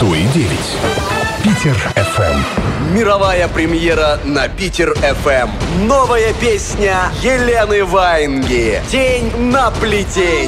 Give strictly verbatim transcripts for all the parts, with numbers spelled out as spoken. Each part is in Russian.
сто и девять. Питер эф эм. Мировая премьера на Питер эф эм. Новая песня Елены Ваенги «Тень на плетень».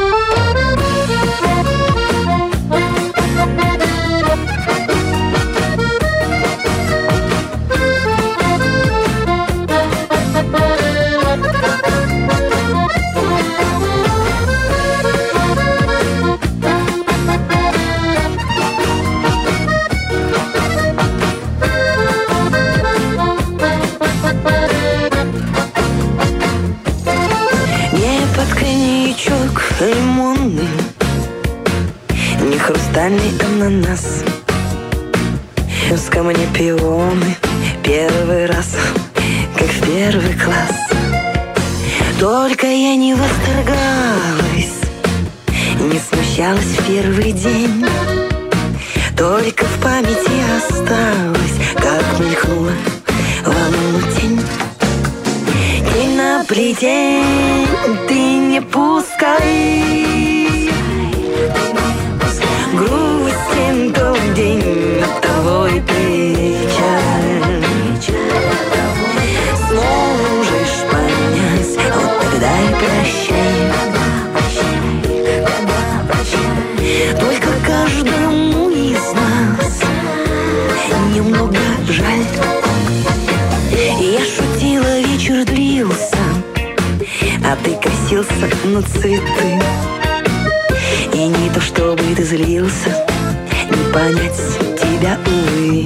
Лимонный, не хрустальный ананас. С камня пионы первый раз, как в первый класс. Только я не восторгалась, не смущалась в первый день. Только в памяти осталось, как мелькнула волну тень. Тень на плетень, ты не пускай. Грустен тот день, оттого и печаль. Сможешь понять, вот тогда и прощай. Только каждому из нас немного жаль. Я шутила, вечер длился, а ты косился на цветы. И не то чтобы ты злился, не понять тебя, увы.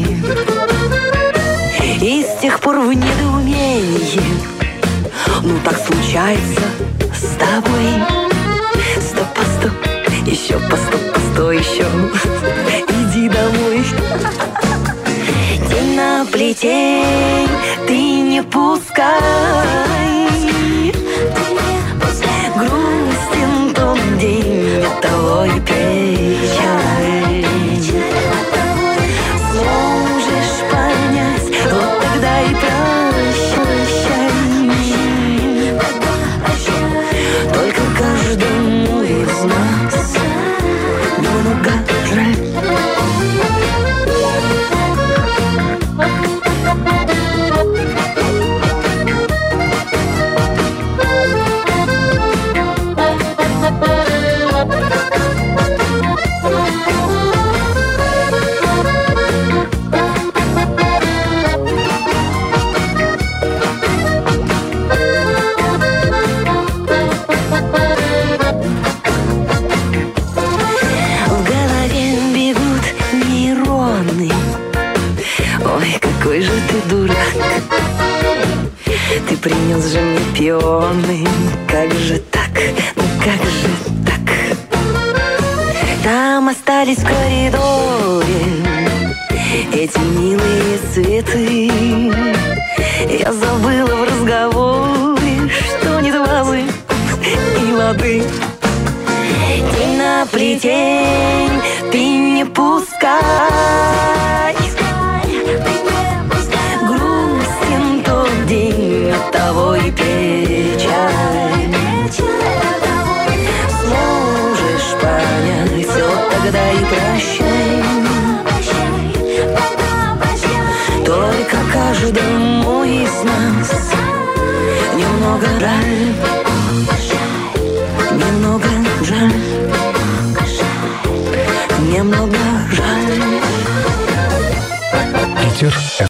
И с тех пор в недоумении, ну так случается с тобой. Стоп, постоп, еще постоп, постой, еще. Иди домой. Тень на плетень, ты не пускай. Грустен тот день, оттого и печаль. Сможешь понять, вот тогда и прощай. Только каждому из нас немного жаль. Какой же ты дурак, ты принес же мне пионы. Как же так, ну как же так? Там остались в коридоре эти милые цветы. Я забыла в разговоре, что нет вазы и воды. Тень на плетень, ты не пускай. Грустен тот день, оттого и печаль. Сможешь понять, вот тогда и прощай. Только каждому из нас немного жаль. Немного жаль. Немного жаль. Питер эф эм.